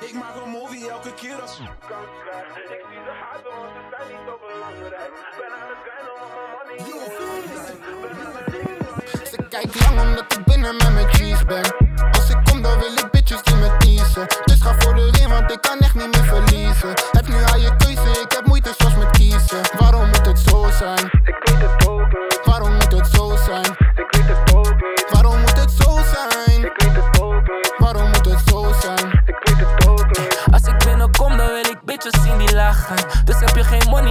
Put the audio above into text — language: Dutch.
Ik maak een movie elke keer als kans krijg. Ik zie ze haten, want ze zijn niet zo belangrijk. Ben aan het grinden, want mijn money is zo belangrijk. Ben aan het dingen, van je Ze kijkt lang omdat ik binnen met mijn cheese ben. Als ik kom dan wil ik bitches die me teasen. Dus ga voor de ring want ik kan echt niet meer verliezen.